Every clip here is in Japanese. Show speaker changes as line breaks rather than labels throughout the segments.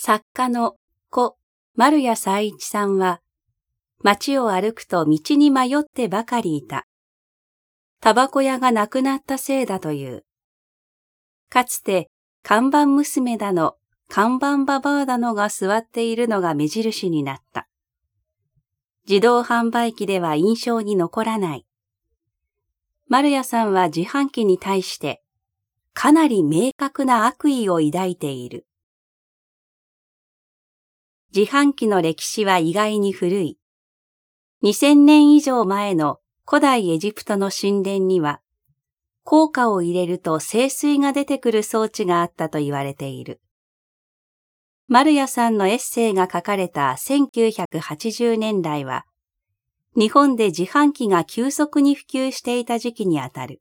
作家の故丸谷才一さんは、街を歩くと道に迷ってばかりいた。タバコ屋がなくなったせいだという。かつて看板娘だの、看板ババアだのが座っているのが目印になった。自動販売機では印象に残らない。丸谷さんは自販機に対して、かなり明確な悪意を抱いている。自販機の歴史は意外に古い。2000年以上前の古代エジプトの神殿には、硬貨を入れると聖水が出てくる装置があったと言われている。丸谷さんのエッセイが書かれた1980年代は、日本で自販機が急速に普及していた時期にあたる。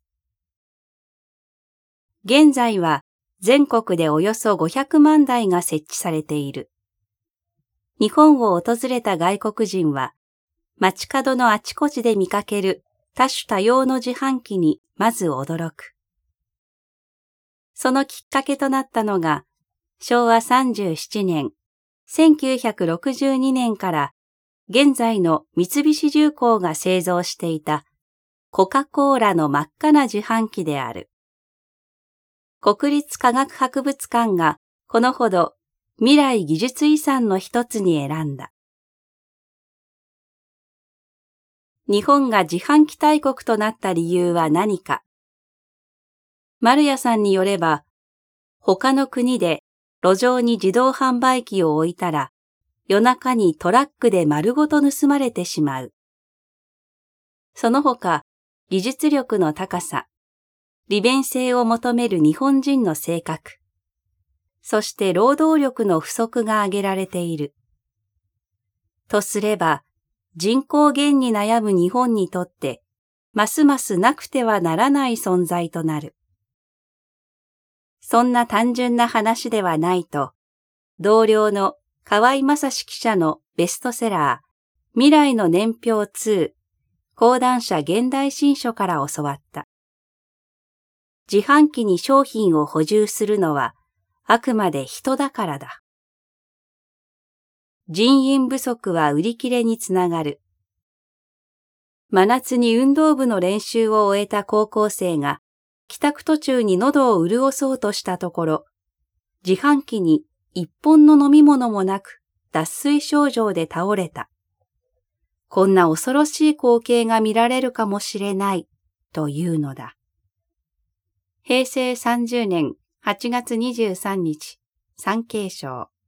現在は全国でおよそ500万台が設置されている。日本を訪れた外国人は、街角のあちこちで見かける多種多様の自販機にまず驚く。そのきっかけとなったのが、昭和37年、1962年から現在の三菱重工が製造していたコカ・コーラの真っ赤な自販機である。国立科学博物館がこのほど未来技術遺産の一つに選んだ。日本が自販機大国となった理由は何か。丸谷さんによれば、他の国で路上に自動販売機を置いたら、夜中にトラックで丸ごと盗まれてしまう。その他、技術力の高さ、利便性を求める日本人の性格、そして労働力の不足が挙げられている。とすれば、人口減に悩む日本にとって、ますますなくてはならない存在となる。そんな単純な話ではないと、同僚の河合正史記者のベストセラー、未来の年表2、講談社現代新書から教わった。自販機に商品を補充するのは、あくまで人だからだ。人員不足は売り切れにつながる。真夏に運動部の練習を終えた高校生が、帰宅途中に喉を潤そうとしたところ、自販機に一本の飲み物もなく、脱水症状で倒れた。こんな恐ろしい光景が見られるかもしれない、というのだ。平成30年8月23日、産経省。